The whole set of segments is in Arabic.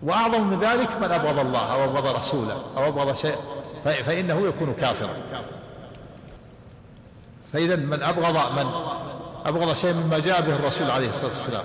وأعظم من ذلك من أبغض الله أو أبغض رسوله أو أبغض شيء فإنه يكون كافرا. فإذا من أبغض شيء مما جاء به الرسول عليه الصلاة والسلام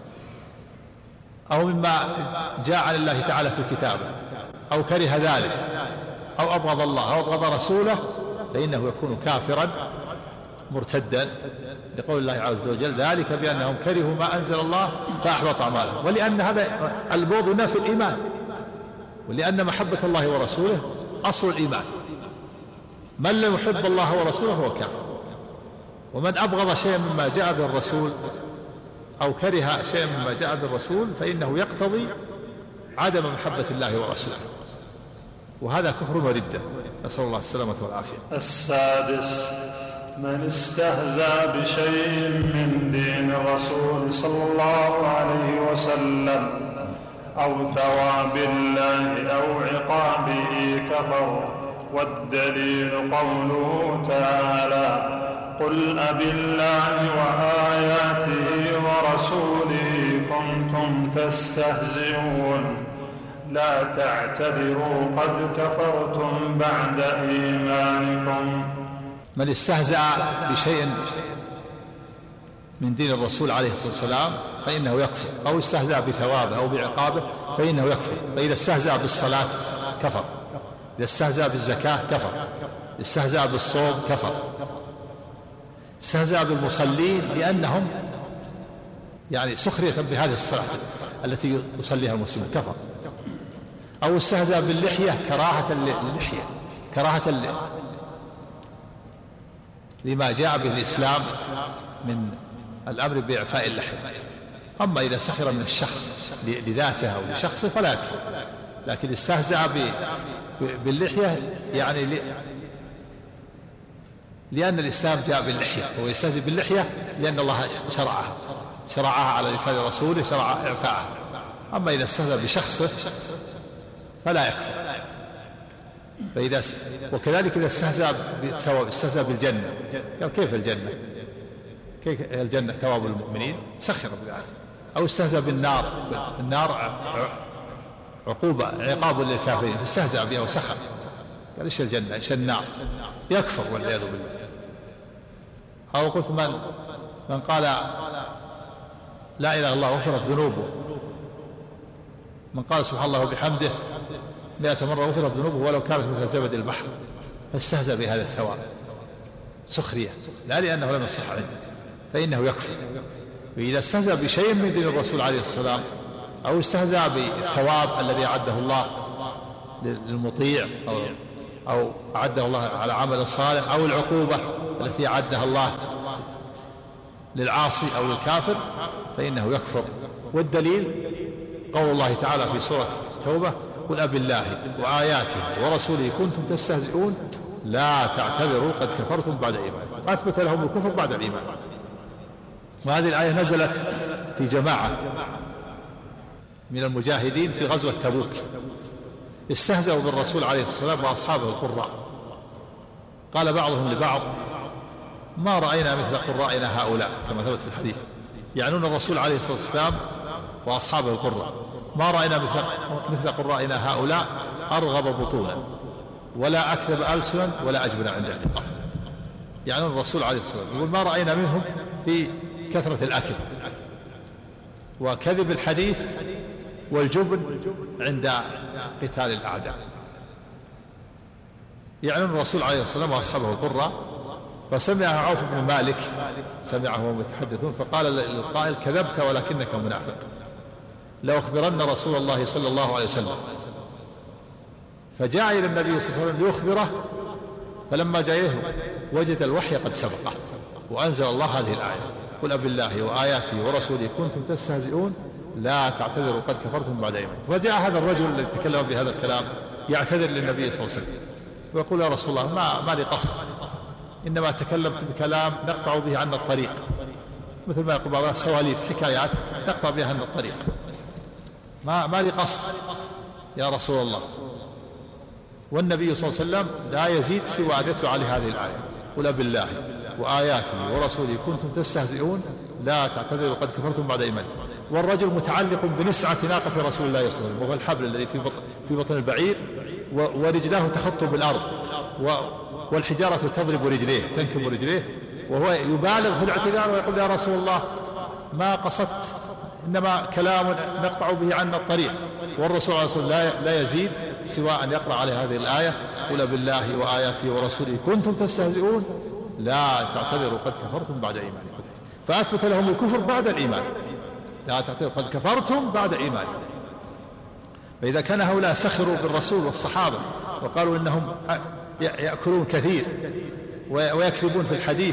أو مما جاء عن الله تعالى في كتابه أو كره ذلك أو أبغض الله أو أبغض رسوله فإنه يكون كافرا مرتدا، لقول الله عز وجل ذلك بأنهم كرهوا ما أنزل الله فأحبط أعمالهم. ولأن هذا البغض ينافي الإيمان، ولأن محبة الله ورسوله أصل الإيمان. من لم يحب الله ورسوله هو كافر. ومن أبغض شيئا مما جاء به الرسول أو كره شيئا مما جاء به الرسول فإنه يقتضي عدم محبة الله ورسوله، وهذا كفر وردة، نسأل الله السلامة والعافية. السادس: من استهزأ بشيء من دين الرسول صلى الله عليه وسلم أو ثواب الله أو عقابه كفر. والدليل قوله تعالى: قل أبالله وآياته ورسوله كنتم تستهزئون لا تعتذروا قد كفرتم بعد إيمانكم. من استهزأ بشيء من دين الرسول عليه الصلاة والسلام فإنه يكفر، أو استهزأ بثوابه أو بعقابه فإنه يكفر. فإذا استهزأ بالصلاة كفر، إذا استهزأ بالزكاة كفر، استهزأ بالصوم كفر، استهزأ بالمصلين لأنهم يعني سخرية بهذه الصلاة التي يصليها المسلمون كفر، أو استهزأ باللحية كراهة للحية، كراهة لما جاء به الإسلام من الأمر بإعفاء اللحية. أما إذا سخر من الشخص لذاته أو لشخصه فلا يكفر، لكن استهزأ باللحية يعني لأن الإسلام جاء باللحية، هو يستهزئ باللحية لأن الله شرعها على لسان رسوله، شرع إعفاءها. أما إذا استهزأ بشخصه فلا يكفر. وكذلك إذا استهزأ بالثواب، استهزأ بالجنة، يعني كيف الجنة؟ كيف الجنة ثواب المؤمنين؟ سخر بذلك. أو استهزأ بالنار، النار عقاب للكافرين، استهزأ بها وسخر، قال إيش الجنة إيش النار، يكفر والعياذ بالله. أو قلت من قال لا إله إلا الله غفرت ذنوبه، من قال سبحان الله وبحمده 100 مرة غفرت ذنوبه ولو كانت مثل زبد البحر، فاستهزأ بهذا الثواب سخرية لا لأنه لم يصح عنده فإنه يكفر. وإذا استهزأ بشيء من دين الرسول عليه الصلاة والسلام أو استهزأ بالثواب الذي أعده الله للمطيع أو أعده الله على عمل صالح، أو العقوبة التي أعدها الله للعاصي أو للكافر فإنه يكفر. والدليل قول الله تعالى في سورة التوبة: قل أبالله وآياته ورسوله كنتم تستهزئون لا تعتذروا قد كفرتم بعد إيمانكم. أثبت لهم الكفر بعد الإيمان. وهذه الآية نزلت في جماعة من المجاهدين في غزوة تبوك، استهزأوا بالرسول عليه الصلاة والسلام وأصحابه القراء. قال بعضهم لبعض: ما رأينا مثل قرائنا هؤلاء، كما ثبت في الحديث، يعنون الرسول عليه الصلاة والسلام وأصحابه القراء. ما رأينا مثل قرائنا هؤلاء أرغب بطونا ولا أكذب ألسنا ولا أجبن عند اعتقاد. يعنون الرسول عليه الصلاة والسلام، يقول: ما رأينا منهم في كثرة الأكل وكذب الحديث والجبن عند قتال الأعداء. يعنون الرسول عليه الصلاة والسلام وأصحابه القراء. فسمع عوف بن مالك، سمعه وهم يتحدثون، فقال للقائل: كذبت ولكنك منافق، لأخبرن رسول الله صلى الله عليه وسلم. فجاء إلى النبي صلى الله عليه وسلم ليخبره، فلما جاء إليه وجد الوحي قد سبقه، وأنزل الله هذه الآية: قل أبالله وآياته ورسوله كنتم تستهزئون لا تعتذروا قد كفرتم بعد إيمانكم. فجاء هذا الرجل الذي تكلم بهذا الكلام يعتذر للنبي صلى الله عليه وسلم ويقول: يا رسول الله ما لي قصد، إنما تكلمت بكلام نقطع به عنا الطريق، مثل ما يقول بعض السواليف حكايات نقطع بها عنا الطريق، ما لي قصد يا رسول الله. والنبي صلى الله عليه وسلم لا يزيد سوى أن يتلو عليه هذه الآية: قل بالله وآياته ورسوله كنتم تستهزئون لا تعتذروا قد كفرتم بعد إيمانكم. والرجل متعلق بنسعة ناقة رسول الله صلى الله عليه وسلم، وهو الحبل الذي في بطن البعير، ورجلاه تخط بالأرض، والحجارة تضرب رجليه تنكب رجليه، وهو يبالغ في الاعتذار ويقول يا رسول الله ما قصدت، إنما كلام نقطع به عنا الطريق. والرسول عليه الصلاة والسلام لا يزيد سوى أن يقرأ عليه هذه الآية: قل بالله وآياته ورسوله كنتم تستهزئون لا تعتذروا قد كفرتم بعد إيمانكم. فأثبت لهم الكفر بعد الإيمان، لا تعتذروا قد كفرتم بعد إيمانكم. فإذا كان هؤلاء سخروا بالرسول والصحابة وقالوا إنهم يأكلون كثير ويكذبون في الحديث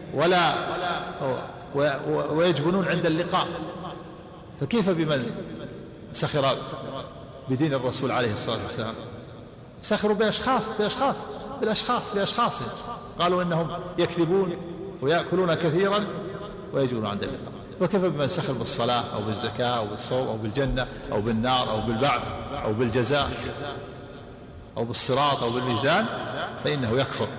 ويجبنون عند اللقاء، فكيف بمن سخر بدين الرسول عليه الصلاة والسلام؟ سخروا بأشخاص قالوا إنهم يكذبون ويأكلون كثيرا ويجبنون عند اللقاء، فكيف بمن سخر بالصلاة أو بالزكاة أو بالصوم أو بالجنة أو بالنار أو بالبعث أو بالجزاء أو بالصراط أو بالميزان، فإنه يكفر.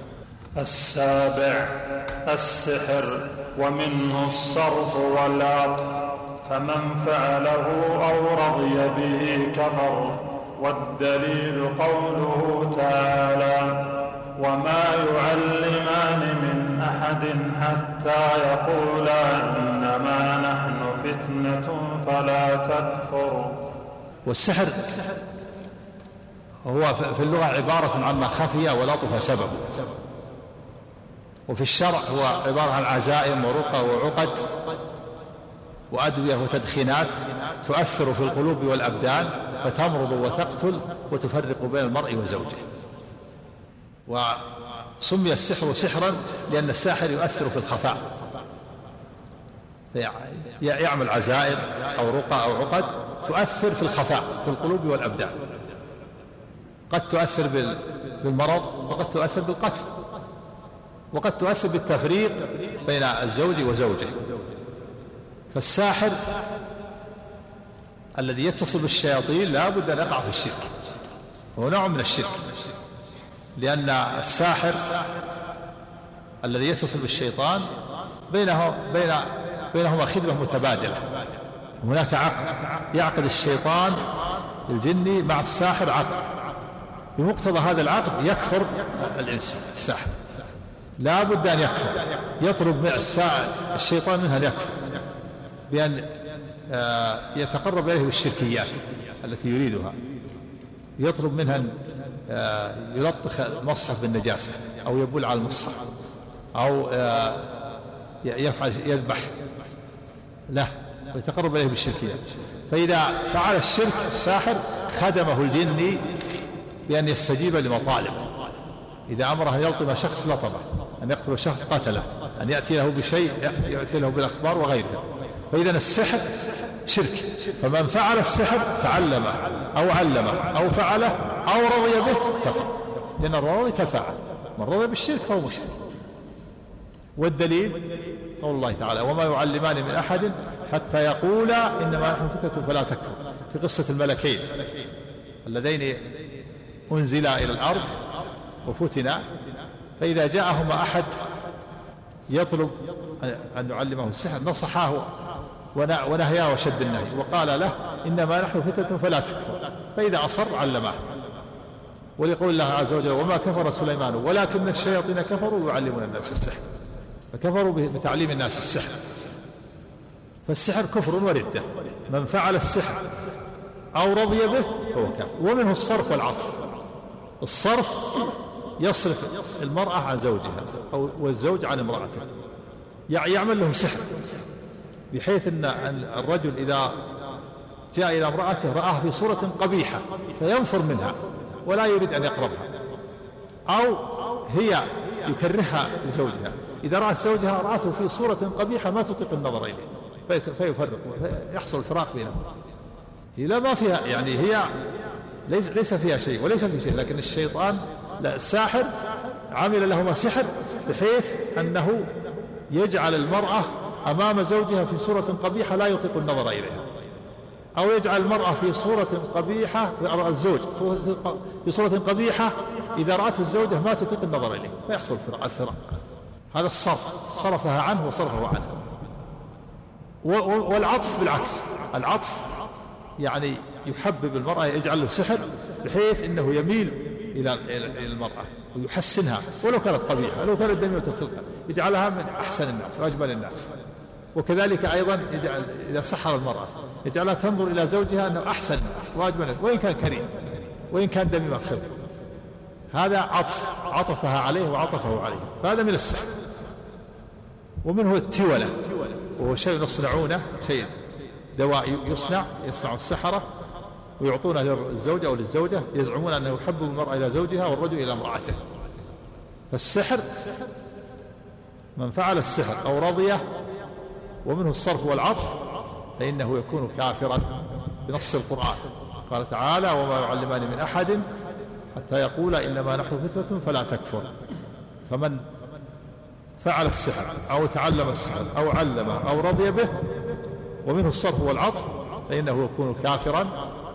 7 السحر، ومنه الصرف والعطف، فمن فعله أو رضي به كفر. والدليل قوله تعالى: وما يعلمان من أحد حتى يقولا إنما نحن فتنة فلا تكفر. والسحر هو في اللغة عبارة عما خفي ولطف سببه، وفي الشرع هو عبارة عن عزائم ورقى وعقد وأدوية وتدخينات تؤثر في القلوب والأبدان فتمرض وتقتل وتفرق بين المرء وزوجه. وسمي السحر سحرا لأن الساحر يؤثر في الخفاء، يعمل عزائم أو رقى أو عقد تؤثر في الخفاء في القلوب والأبدان، قد تؤثر بالمرض وقد تؤثر بالقتل وقد تؤثر بالتفريق بين الزوج وزوجه. فالساحر الذي يتصل بالشياطين لا بد أن يقع في الشرك، هو نوع من الشرك، لأن الساحر الذي يتصل بالشيطان بينهما خدمة متبادلة، هناك عقد يعقد الشيطان الجني مع الساحر عقد، بمقتضى هذا العقد يكفر الإنسان الساحر، لا بد أن يكفر، يطلب الشيطان منها أن يكفر بأن يتقرب إليه بالشركيات التي يريدها، يطلب منها أن يلطخ المصحف بالنجاسة أو يبول على المصحف أو يذبح له ويتقرب إليه بالشركيات. فإذا فعل الشرك الساحر خدمه الجني بأن يستجيب لمطالبه، إذا أمره أن يلطم شخص لطمه، أن يقتل شخص قتله، أن يأتي له بشيء يأتي له بالأخبار وغيرها. فإذا السحر شرك، فمن فعل السحر تعلمه أو علمه أو فعله أو رضي به كفر، لأن الرضي كالفاعل، من رضي بالشرك فهو مشرك. والدليل قول الله تعالى: وما يعلمان من أحد حتى يقولا إنما نحن فتنة فلا تكفر، في قصة الملكين اللذين أنزلا إلى الأرض وفتنا، فإذا جاءهما أحد يطلب أن يعلمه السحر نصحاه ونهياه وشد النهي وقال له إنما نحن فتنة فلا تكفر، فإذا أصر علمه. ولقول الله عز وجل: وما كفر سليمان ولكن الشياطين كفروا يعلمون الناس السحر، فكفروا بتعليم الناس السحر. فالسحر كفر وردة، من فعل السحر أو رضي به فهو كافر. ومنه الصرف والعطف. الصرف يصرف المرأة عن زوجها أو والزوج عن امرأته، يعمل له سحر بحيث أن الرجل إذا جاء إلى امرأته رآها في صورة قبيحة فينفر منها ولا يريد أن يقربها، أو هي يكرهها لزوجها، إذا رأت زوجها رأته في صورة قبيحة ما تطيق النظر إليه فيفرق، يحصل الفراق بينهم. هي لا ما فيها، يعني هي ليس فيها شيء وليس في شيء، لكن الشيطان لا، الساحر عمل لهما سحر بحيث أنه يجعل المرأة أمام زوجها في صورة قبيحة لا يطيق النظر إليها، أو يجعل المرأة في صورة قبيحة الزوج في صورة قبيحة إذا رأته الزوجة ما تطيق النظر إليه فيحصل الفراق. هذا الصرف، صرفها عنه وصرفه عنه. والعطف بالعكس، العطف يعني يحبب المرأة، يجعل له سحر بحيث أنه يميل إلى المرأة ويحسنها ولو كانت قبيحة ولو كانت دميمة الخلقة، يجعلها من أحسن الناس وأجمل الناس. وكذلك أيضا يجعل إذا سحر المرأة يجعلها تنظر إلى زوجها أنه أحسن الناس وأجمل الناس وإن كان كريم وإن كان دميم الخلقة. هذا عطفها عليه وعطفه عليه، فهذا من السحر. ومنه التولة، وهو شيء يصنعونه، شيء دواء يصنع السحرة ويعطونه للزوجة أو للزوجة، يزعمون أنه يحبب المرأة إلى زوجها والرجل إلى امرأته. فالسحر من فعل السحر أو رضيه ومنه الصرف والعطف فإنه يكون كافرا بنص القرآن. قال تعالى: وما يعلمان من أحد حتى يقولا إنما نحن فتنة فلا تكفر. فمن فعل السحر أو تعلم السحر أو علم أو رضي به ومنه الصرف والعطف فإنه يكون كافرا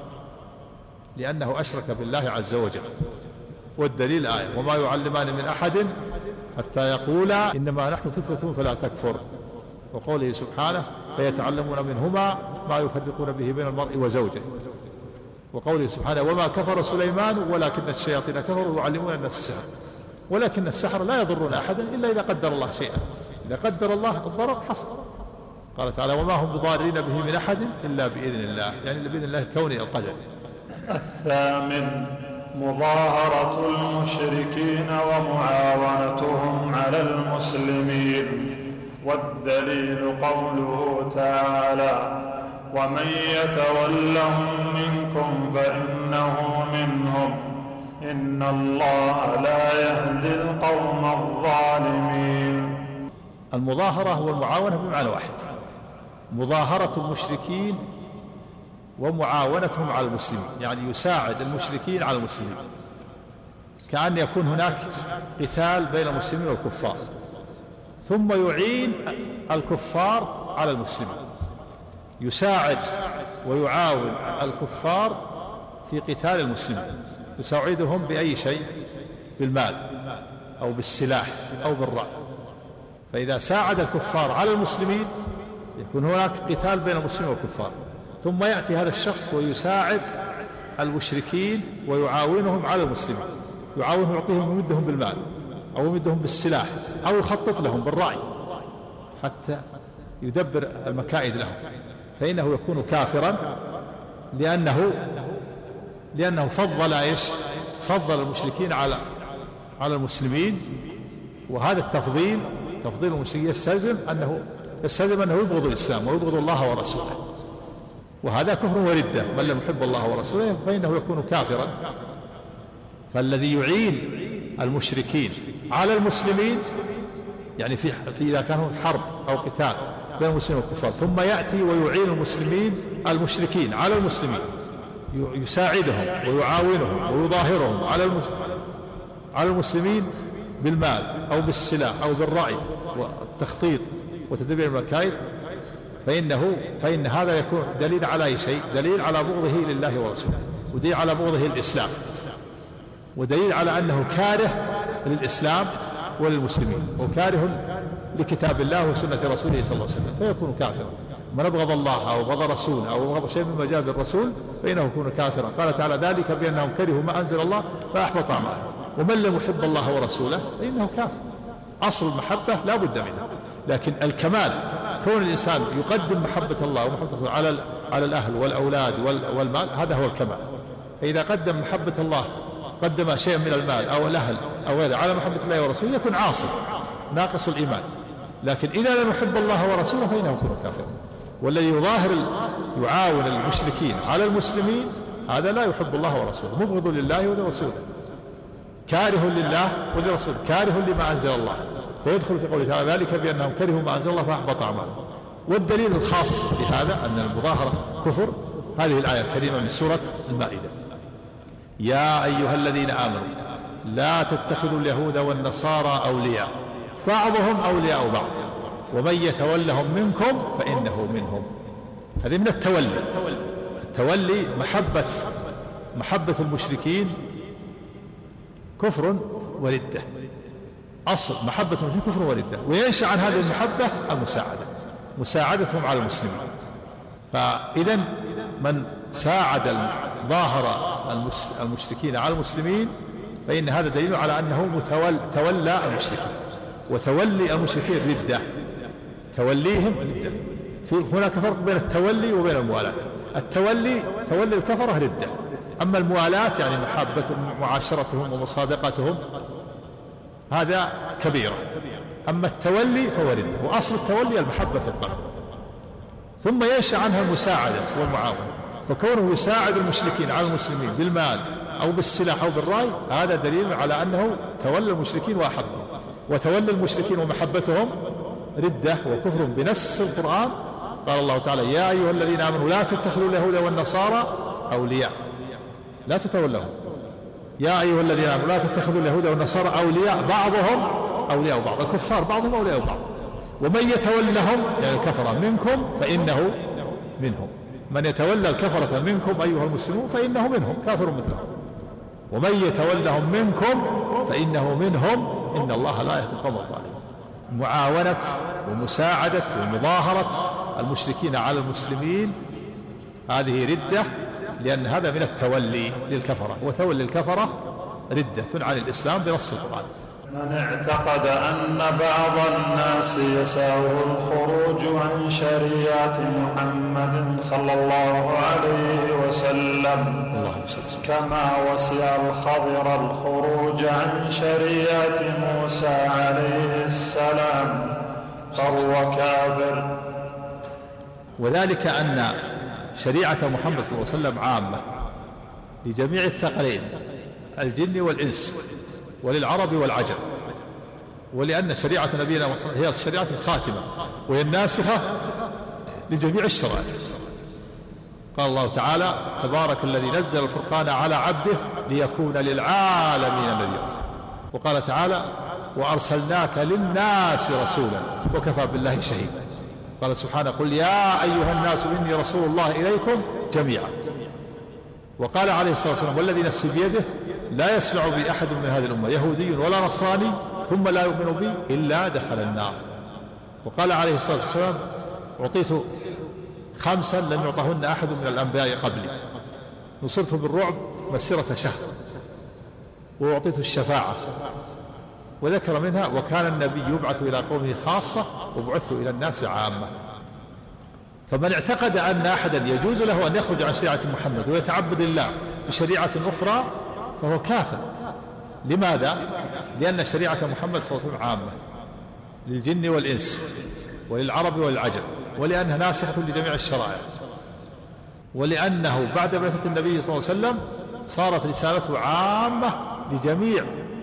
لأنه أشرك بالله عز وجل. والدليل آية: وما يعلمان من أحد حتى يقولا إنما نحن فتنة فلا تكفر. وقوله سبحانه: فيتعلمون منهما ما يفرقون به بين المرء وزوجه. وقوله سبحانه: وما كفر سليمان ولكن الشياطين كفروا يعلمون الناس السحر. ولكن السحر لا يضرون أحدا إلا إذا قدر الله شيئا، إذا قدر الله الضرر حصل. قال تعالى: وما هم بضارين به من أحد إلا بإذن الله، يعني بإذن الله الكوني القدري. الثامن: مظاهرة المشركين ومعاونتهم على المسلمين. والدليل قوله تعالى: ومن يتولهم منكم فإنه منهم إن الله لا يهدي القوم الظالمين. المظاهرة والمعاونة بمعنى واحد: مظاهرة المشركين ومعاونتهم على المسلمين، يعني يساعد المشركين على المسلمين، كأن يكون هناك قتال بين المسلمين والكفار ثم يعين الكفار على المسلمين، يساعد ويعاون الكفار في قتال المسلمين، يساعدهم بأي شيء، بالمال أو بالسلاح أو بالرأي. فإذا ساعد الكفار على المسلمين يكون هناك قتال بين المسلمين والكفار، ثم يأتي هذا الشخص ويساعد المشركين ويعاونهم على المسلمين، يعاونهم، يعطيهم، يمدهم بالمال أو يمدهم بالسلاح أو يخطط لهم بالرأي حتى يدبر المكائد لهم، فإنه يكون كافرا لأنه فضل المشركين على المسلمين. وهذا تفضيل المشركين يستلزم أنه يبغض الإسلام ويبغض الله ورسوله، وهذا كفر وردة. من لم يحب الله ورسوله فإنه يكون كافرا. فالذي يعين المشركين على المسلمين، يعني في إذا كانوا حرب أو قتال بين المسلمين والكفار، ثم يأتي ويعين المشركين على المسلمين، يساعدهم ويعاونهم ويظاهرهم على المسلمين بالمال أو بالسلاح أو بالرأي والتخطيط وتدبير المكائد، فإن هذا يكون دليل على أي شيء؟ دليل على بغضه لله ورسوله، ودليل على بغضه الإسلام، ودليل على أنه كاره للإسلام وللمسلمين وكاره لكتاب الله وسنة رسوله صلى الله عليه وسلم، فيكون كافرا. من أبغض الله أو أبغض رسوله أو أبغض شيء مما جاء بالرسول فإنه يكون كافرا. قال تعالى: ذلك بأنهم كرهوا ما أنزل الله فأحبط أعمالهم. ومن لم يحب الله ورسوله فإنه كافر. أصل المحبة لا بد منها، لكن الكمال كون الإنسان يقدم محبة الله ومحبة الله على الأهل والأولاد والمال، هذا هو الكمال. فإذا قدم محبة الله، قدم شيئا من المال أو الأهل أو غيره على محبة الله ورسوله، يكون عاصي ناقص الإيمان. لكن إذا لم يحب الله ورسوله فإنه يكون كافر. والذي يعاون المشركين على المسلمين هذا لا يحب الله ورسوله، مبغض لله ولرسوله، كاره لله ولرسوله، كاره لما أنزل الله، ويدخل في قوله تعالى: ذلك بأنهم كرهوا ما أنزل الله فأحبط أعمالهم. والدليل الخاص بهذا أن المظاهرة كفر هذه الآية الكريمة من سورة المائدة: يا أيها الذين آمنوا لا تتخذوا اليهود والنصارى أولياء بعضهم أولياء بعض ومن يتولهم منكم فإنه منهم. هذه من التولي محبة المشركين كفر وردة. أصل محبة المشركين كفر وردة، وينشأ عن هذه المحبة المساعدة. مساعدتهم على المسلمين. فإذا من ساعد ظاهر المشركين على المسلمين فإن هذا دليل على أنه تولى المشركين، وتولي المشركين ردة، توليهم ردة. هناك فرق بين التولي وبين الموالاة. التولي تولي الكفرة ردة، أما الموالاة يعني محبتهم ومعاشرتهم ومصادقتهم هذا كبيرة، أما التولي فهو ردة. وأصل التولي المحبة في القلب، ثم ينشأ عنها المساعدة والمعاونة. فكونه يساعد المشركين على المسلمين بالمال أو بالسلاح أو بالرأي هذا دليل على أنه تولى المشركين وأحبهم. وتولى المشركين ومحبتهم ردة وكفر بنص القرآن. قال الله تعالى: يا أيها الذين آمنوا لا تتخذوا اليهود والنصارى أولياء، لا تتولهم. يا أيها الذين آمنوا لا تتخذوا اليهود والنصارى أولياء بعضهم أولياء بعض، الكفار بعضهم أولياء بعض. ومن يتولهم يعني الكفرة منكم فإنه منهم. من يتولى الكفرة منكم أيها المسلمون فإنه منهم، كافر مثلهم. ومن يتولهم منكم فإنه منهم، إن الله لا يهدي القوم الظالمين. معاونة ومساعدة ومظاهرة المشركين على المسلمين هذه ردة، لأن هذا من التولي للكفرة، وتولي الكفرة ردة عن الإسلام بنص القرآن. من اعتقد أن بعض الناس يسعه الخروج عن شريعة محمد صلى الله عليه وسلم كما وسع الخضر الخروج عن شريعة موسى عليه السلام فهو كافر. وذلك أن شريعة محمد صلى الله عليه وسلم عامة لجميع الثقلين الجن والإنس وللعرب والعجم، ولأن شريعة نبينا هي الشريعة الخاتمة وهي الناسخة لجميع الشرائع. قال الله تعالى: تبارك الذي نزل الفرقان على عبده ليكون للعالمين نذيرا. وقال تعالى: وأرسلناك للناس رسولا وكفى بالله شهيدا. قال سبحانه: قل يا أيها الناس إني رسول الله إليكم جميعا. وقال عليه الصلاة والسلام: والذي نفسي بيده لا يسمع بي أحد من هذه الأمة يهودي ولا نصراني ثم لا يؤمن بي إلا دخل النار. وقال عليه الصلاة والسلام: أعطيت 5 لم يعطهن أحد من الأنبياء قبلي، نصرت بالرعب مسيرة شهر، وأعطيت الشفاعة. وذكر منها: وكان النبي يبعث إلى قومه خاصة وبعثت إلى الناس عامة. فمن اعتقد أن أحدا يجوز له أن يخرج عن شريعة محمد ويتعبد الله بشريعة أخرى فهو كافر. لماذا؟ لأن شريعة محمد صلى الله عليه وسلم عامة للجن والإنس وللعرب والعجم، ولأنها ناسخة لجميع الشرائع، ولأنه بعد بعثة النبي صلى الله عليه وسلم صارت رسالته عامة لجميع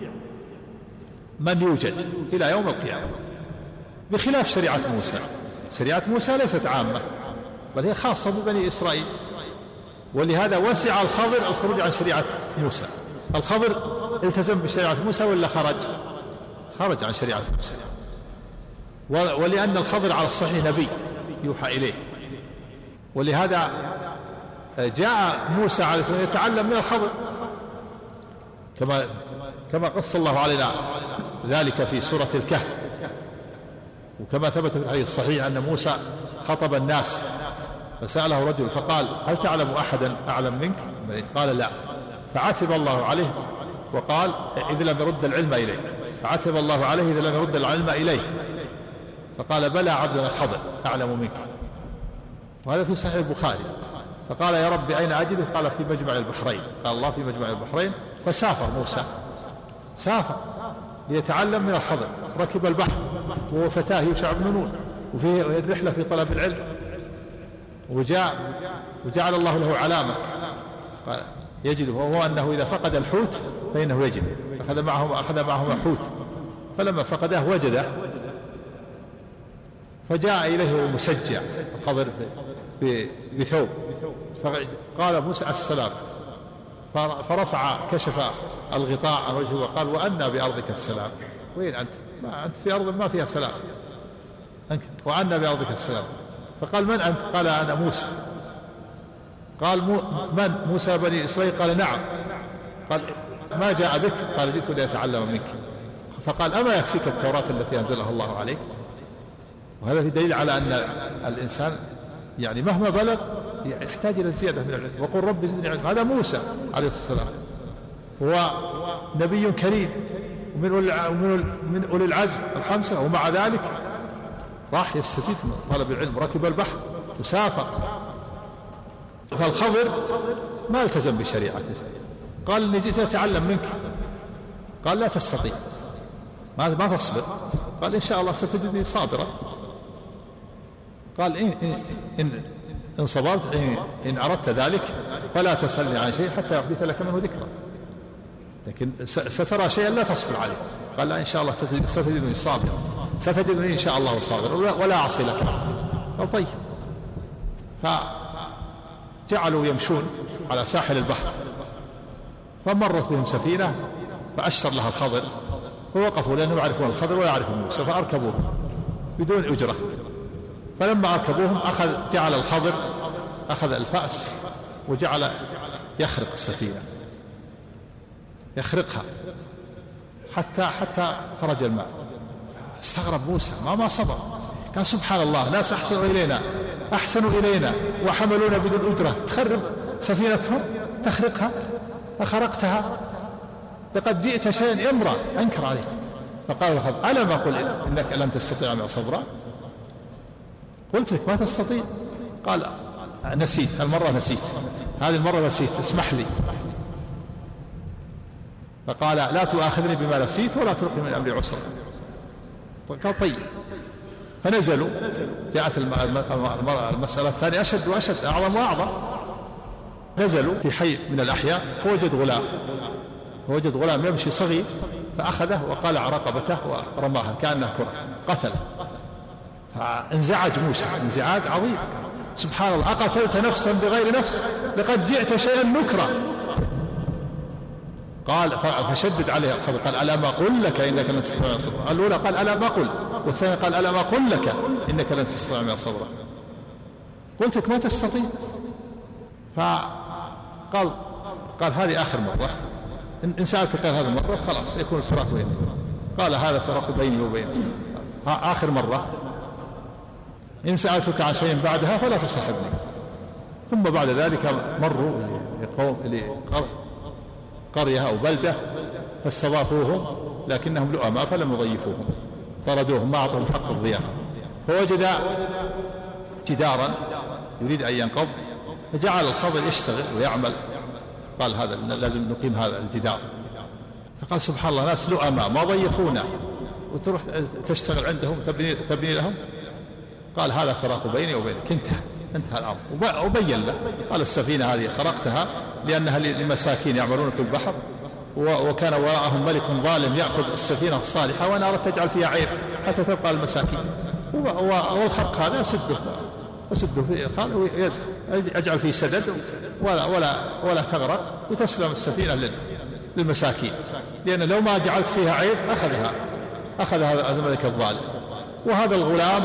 من يوجد إلى يوم القيامة، بخلاف شريعة موسى. شريعة موسى ليست عامة بل هي خاصة ببني إسرائيل، ولهذا وسع الخضر الخروج عن شريعة موسى. الخضر التزم بشريعة موسى ولا خرج عن شريعة موسى؟ ولأن الخضر على الصحيح نبي يوحى إليه، ولهذا جاء موسى عليه السلام يتعلم من الخضر كما قص الله علينا ذلك في سورة الكهف. وكما ثبت في الحديث الصحيح أن موسى خطب الناس فسأله رجل فقال: هل تعلم أحدا أعلم منك؟ قال: لا. فعتب الله عليه وقال: إذ لم يرد العلم إليه. فعتب الله عليه إذ لم يرد العلم إليه، فقال: بلى عبدنا الخضر أعلم منك. وهذا في صحيح البخاري. فقال: يا رب أين أجده؟ قال: في مجمع البحرين. قال الله: في مجمع البحرين. فسافر موسى، سافر ليتعلم من الخضر، ركب البحر وهو فتاه يوشع بن نون، وفيه الرحلة في طلب العلم، وجعل الله له علامة يجده، وهو أنه إذا فقد الحوت فإنه يجد. أخذ معهما حوت، فلما فقده وجده، فجاء إليه مسجع الخضر بثوب، فقال موسى: السلام. فرفع كشف الغطاء عن وجهه وقال: وأنى بأرضك السلام؟ وين أنت؟ ما أنت في أرض ما فيها سلام، وأنى بأرضك السلام. فقال: من أنت؟ قال: أنا موسى. قال: من؟ موسى بني إسرائيل؟ قال: نعم. قال: ما جاء بك؟ قال: جئت لأتعلم منك. فقال: أما يكفيك التوراة التي أنزلها الله عليك؟ وهذا في دليل على أن الإنسان يعني مهما بلغ يحتاج إلى الزيادة من العلم. وقل رب زدني علما. هذا موسى عليه الصلاة والسلام هو نبي كريم ومن أولي العزم الخمسة، ومع ذلك راح يستزيد من طلب العلم، ركب البحر وسافر. فالخضر ما التزم بشريعته، قال إني جئت أتعلم منك. قال لا تستطيع، ما تصبر. قال إن شاء الله ستجدني صابرا. قال إن صبرت إن أردت ذلك فلا تسألني عن شيء حتى أحدث لك منه ذكرى، لكن سترى شيئا لا تصبر عليه. قال لا إن شاء الله ستجدني صابرا، ستجدني إن شاء الله صابرا ولا أعصي لك. قال طيب. فجعلوا يمشون على ساحل البحر، فمرت بهم سفينة فأشر لها الخضر، فوقفوا لأنهم يعرفون الخضر ولا يعرفون موسى، فأركبوه بدون أجرة. فلما أركبوهم جعل الخضر أخذ الفأس وجعل يخرق السفينة، يخرقها حتى خرج الماء. استغرب موسى ما صبر، قال سبحان الله، ناس أحسنوا إلينا وحملونا بدون أجرة، تخرب سفينتهم تخرقها، فخرقتها، لقد جئت شيئا يمرأ. أنكر عليه. فقال الخضر ألم أقل إنك لن تستطيع معي صبرا؟ قلت لك ما تستطيع. قال نسيت، هذه المرة نسيت، اسمح لي. فقال لا تؤاخذني بما نسيت ولا تلقي من أمري عسرا. قال طيب. فنزلوا، جاءت المسألة الثانية أشد وأشد، أعظم وأعظم. نزلوا في حي من الأحياء فوجد غلام يمشي صغير، فأخذه وقلع رقبته ورماها كأنها كرة، قتله. فانزعج موسى انزعاج عظيم، سبحان الله، أقتلت نفسا بغير نفس لقد جئت شيئا نكرا. قال فشدد عليه الخضر، قال ألا ما أقول لك إنك لن تستطيع معي صبرا. الأولى قال ألا ما أقول، والثانية قال ألا ما أقول لك إنك لن تستطيع معي صبرا. قلت لك ما تستطيع. فقال هذه آخر مرة، إن سألتك هذه المرة خلاص يكون الفراق بيني. قال هذا فراق بيني وبينك، آخر مرة، إن سألتك عن شيء بعدها فلا تصاحبني. ثم بعد ذلك مروا لقرية أو بلدة فاستضافوهم، لكنهم لؤماء فلم يضيفوهم، طردوهم، ما أعطوهم حق الضيافة. فوجد جدارا يريد أن ينقض، فجعل الخضر يشتغل ويعمل. قال هذا لازم نقيم هذا الجدار. فقال سبحان الله، ناس لؤماء ما ضيفونا وتروح تشتغل عندهم تبني لهم. قال هذا فراق بيني وبينك، انتهى الأمر. وبين له، قال السفينة هذه خرقتها لأنها لمساكين يعملون في البحر، وكان وراءهم ملك ظالم يأخذ السفينة الصالحة، وأنا أردت أجعل فيها عيب حتى تبقى المساكين، والخرق هذا أسده في أجعل فيه سدد ولا تغرق، وتسلم السفينة للمساكين، لأن لو ما جعلت فيها عيب أخذها الملك الظالم. وهذا الغلام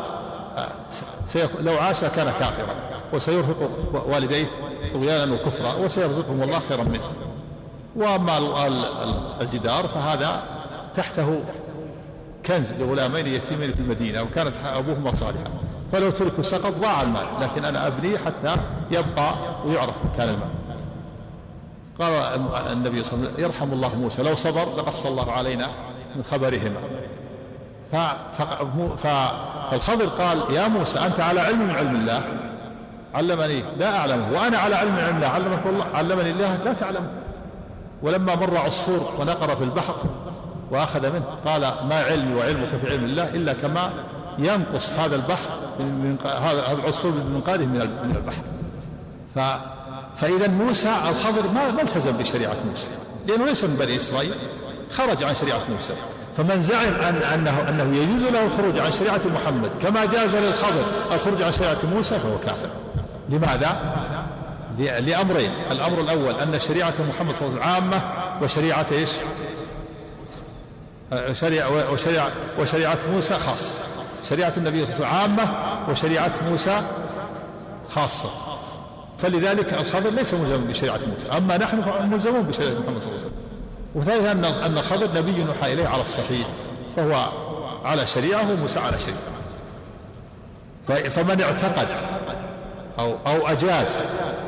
لو عاش كان كافرا، وسيرهق والديه طغيانا وكفرا، وسيرزقهم الله خيرا منه. وأما الجدار فهذا تحته كنز لغلامين يتيمين في المدينة، وكانت أبوهما صالحا، فلو تركوا سقط ضاع المال، لكن أنا أبني حتى يبقى ويعرف مكان المال. قال النبي صلى الله عليه وسلم يرحم الله موسى لو صبر لقص الله علينا من خبرهما. فالخضر قال يا موسى أنت على علم من علم الله علمني لا أعلمه، وأنا على علم من علم الله علمني الله لا تعلمه. ولما مر عصفور ونقر في البحر وأخذ منه قال ما علمي وعلمك في علم الله إلا كما ينقص هذا البحر هذا العصفور من منقاذه من البحر. فإذا موسى الخضر ما التزم بشريعة موسى، لأنه ليس من بني إسرائيل، خرج عن شريعة موسى. فمن زعم أنه يجوز له الخروج عن شريعة محمد كما جاز للخضر الخروج عن شريعة موسى فهو كافر. لماذا؟ لأمرين: الأمر الأول أن شريعة محمد صلى الله عليه وسلم عامة، وشريعة إيش؟ وشريعة موسى خاصة. شريعة النبي صلى الله عليه وسلم عامة، وشريعة موسى خاصة. فلذلك الخضر ليس ملزما بشريعة موسى، أما نحن ملزمون بشريعة محمد صلى الله عليه وسلم. وثالثا أن الخضر نبي يوحى إليه على الصحيح، فهو على شريعة وموسى على شريعة. فمن اعتقد أو أجاز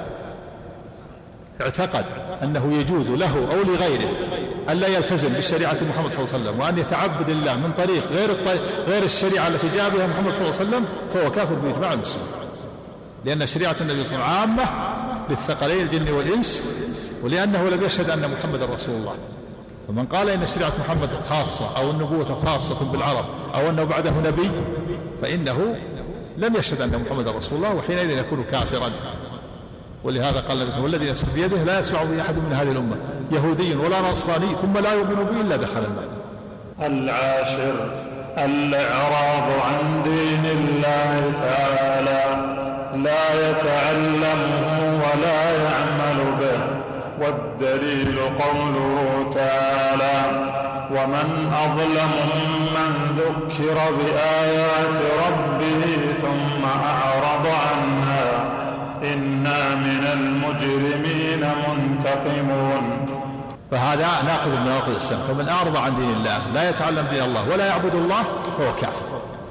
اعتقد أنه يجوز له أو لغيره أن لا يلتزم بشريعة محمد صلى الله عليه وسلم وأن يتعبد الله من طريق غير الشريعة التي جاء بها محمد صلى الله عليه وسلم فهو كافر بإجماع المسلمين، لأن شريعة النبي صلى الله عليه وسلم عامة للثقلين الجن والإنس، ولأنه لم يشهد أن محمد رسول الله. فمن قال إن شريعة محمد خاصة أو النبوة خاصة بالعرب أو أنه بعده نبي فإنه لم يشهد أن محمد رسول الله، وحينئذ يكون كافرا. ولهذا قال النبي والذي نفسه بيده لا يسمع به أحد من هذه الأمة يهودي ولا نصراني ثم لا يؤمن به إلا دخل النار. العاشر الإعراض عن دين الله تعالى، لا يتعلمه ولا يعمل به. والدليل قوله تعالى: ومن أظلم ممن ذكر بآيات ربه ثم أعرض عنها إنا من المجرمين منتقمون. فهذا ناقض من نواقض الإسلام. فمن أعرض عن دين الله لا يتعلم دين الله ولا يعبد الله فهو كافر،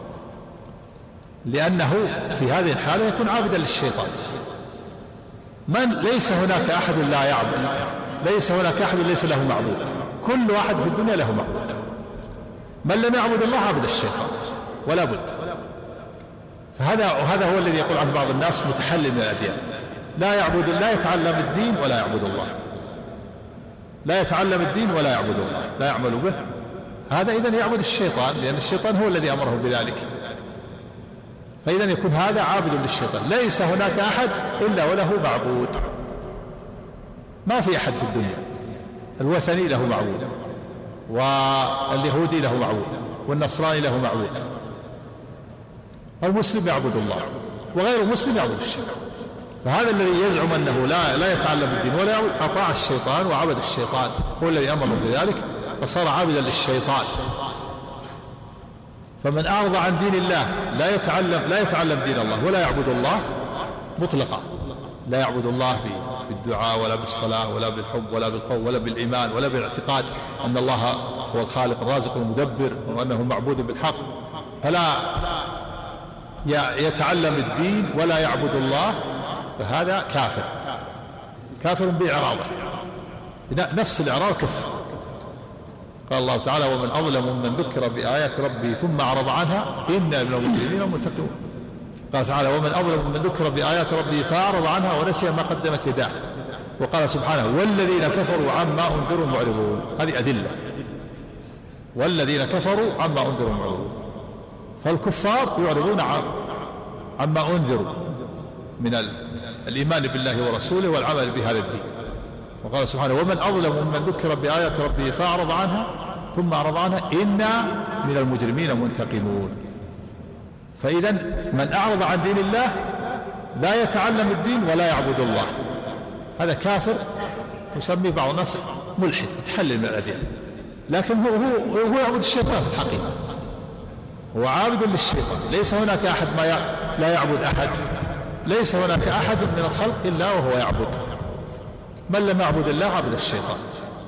لأنه في هذه الحالة يكون عابدا للشيطان. من ليس هناك أحد لا يعبد، ليس هناك أحد ليس له معبود، كل واحد في الدنيا له معبود. من لم يعبد الله عبد الشيطان ولا بد. فهذا هو الذي يقول عن بعض الناس متحلل من الأديان، لا يتعلم الدين ولا يعبد الله، لا يتعلم الدين ولا يعبد الله، لا يعمل به. هذا إذن يعبد الشيطان، لأن الشيطان هو الذي أمره بذلك. فإذا يكون هذا عابد للشيطان. ليس هناك أحد إلا وله معبود، ما في أحد في الدنيا. الوثني له معبود، واليهودي له معبود، والنصراني له معبود. المسلم يعبد الله وغير المسلم يعبد الشيطان. فهذا الذي يزعم أنه لا يتعلم الدين ولا يعبد أطاع الشيطان وعبد الشيطان، هو الذي أمره بذلك فصار عابدا للشيطان. فمن أعرض عن دين الله لا يتعلم دين الله ولا يعبد الله مطلقا، لا يعبد الله بالدعاء ولا بالصلاة ولا بالحب ولا بالخوف ولا بالإيمان ولا بالاعتقاد أن الله هو الخالق الرازق المدبر وأنه معبود بالحق، فلا يتعلم الدين ولا يعبد الله، فهذا كافر بإعراضه. نفس الإعراض كفر. قال الله تعالى: ومن أظلم ممن ذكر بآيات ربه ثم أعرض عنها إنا من المجرمين منتقمون. قال تعالى: ومن أظلم ممن ذكر بآيات ربه فأعرض عنها ونسي ما قدمت يداه. وقال سبحانه: والذين كفروا عما أنذروا معرضون. هذه أدلة. والذين كفروا عما أنذروا معرضون. فالكفار يعرضون عما أنذروا من الإيمان بالله ورسوله والعمل بهذا الدين. وقال سبحانه: ومن أظلم ممن ذكر بآيات ربه فأعرض عنها ثم أعرض عنها إنا من المجرمين منتقمون. فإذا من أعرض عن دين الله لا يتعلم الدين ولا يعبد الله، هذا كافر، يسميه بعض الناس ملحد متحلل من الأديان، لكن هو يعبد الشيطان في الحقيقة، هو عابد للشيطان. ليس هناك أحد لا يعبد أحد، ليس هناك أحد من الخلق إلا وهو يعبد. من لم يعبد الله عبد الشيطان.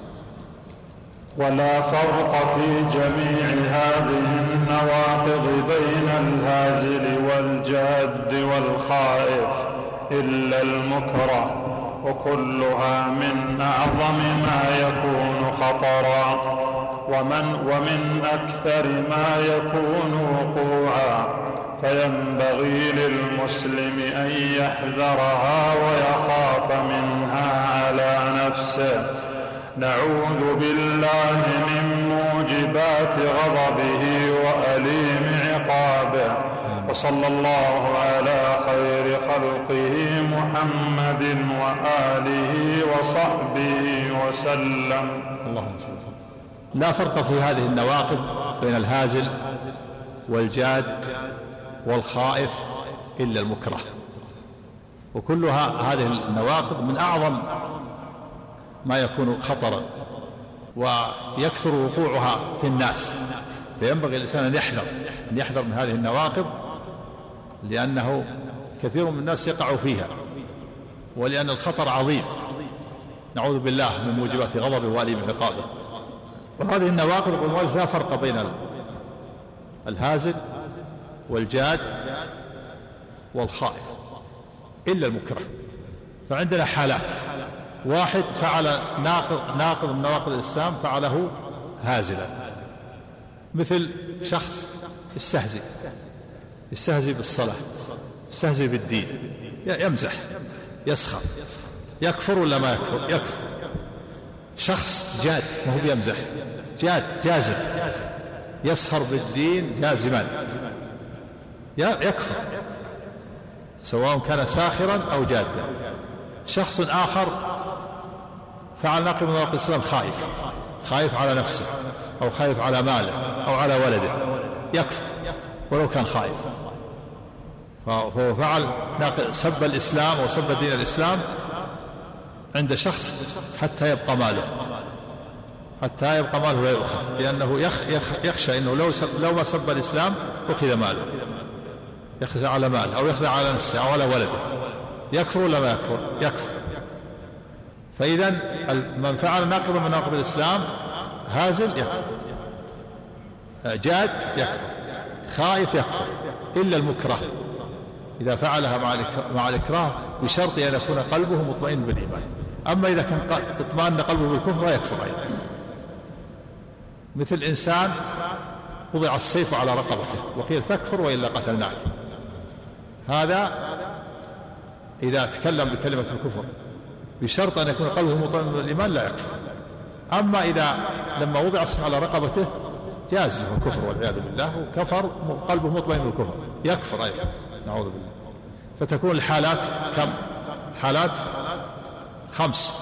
ولا فرق في جميع هذه النواقض بين الهازل والجاد والخائف إلا المكره، وكلها من أعظم ما يكون خطرا ومن أكثر ما يكون وقوعا، فينبغي للمسلم أن يحذرها ويخاف منها على نفسه. نعوذ بالله من موجبات غضبه وأليم عقابه. وصلى الله على خير خلقه محمد وآله وصحبه وسلم. اللهم صل وسلم. لا فرق في هذه النواقض بين الهازل والجاد والخائف إلا المكره، وكلها هذه النواقض من أعظم ما يكون خطرا ويكثر وقوعها في الناس، فينبغي الإنسان أن يحذر من هذه النواقض، لأنه كثير من الناس يقع فيها، ولأن الخطر عظيم. نعوذ بالله من موجبات غضبه وأليم عقابه. وهذه النواقض لا فرق بين الهازل والجاد والخائف إلا المكره. فعندنا حالات: واحد فعل ناقض من نواقض الإسلام فعله هازلا، مثل شخص يستهزئ بالصلاة، يستهزئ بالدين، يمزح، يسخر، يكفر ولا ما يكفر؟ يكفر. شخص جاد ما هو بيمزح، جاد جازم، يسخر بالدين جازما، يكفر سواء كان ساخرا أو جادا. شخص آخر فعل ناقض من نواقض الإسلام، خايف على نفسه أو خايف على ماله أو على ولده، يكفر ولو كان خائف. فهو فعل سب الإسلام أو سب دين الإسلام عند شخص حتى يبقى ماله لا يؤخذ، لأنه يخشى أنه لو ما سب الإسلام أخذ ماله، يخذ على ماله أو يخذ على نفسه أو على ولده. يكفر ولا ما يكفر؟ يكفر. فإذا من فعل ناقض من نواقض الإسلام هازل يكفر، جاد يكفر، خائف يكفر، إلا المكره إذا فعلها مع الإكراه بشرط أن يكون قلبه مطمئن بالإيمان. أما إذا كان اطمأن قلبه بالكفر فيكفر أيضا. مثل إنسان وضع السيف على رقبته وقيل تكفر وإلا قتلناك، هذا إذا تكلم بكلمة الكفر بشرط أن يكون قلبه مطمئن بالإيمان لا يكفر. أما إذا لما وضع السيف على رقبته جاز له الكفر والعياذ بالله وكفر قلبه مطمئن بالكفر، يكفر أيضا، نعوذ بالله. فتكون الحالات كم؟ حالات 5،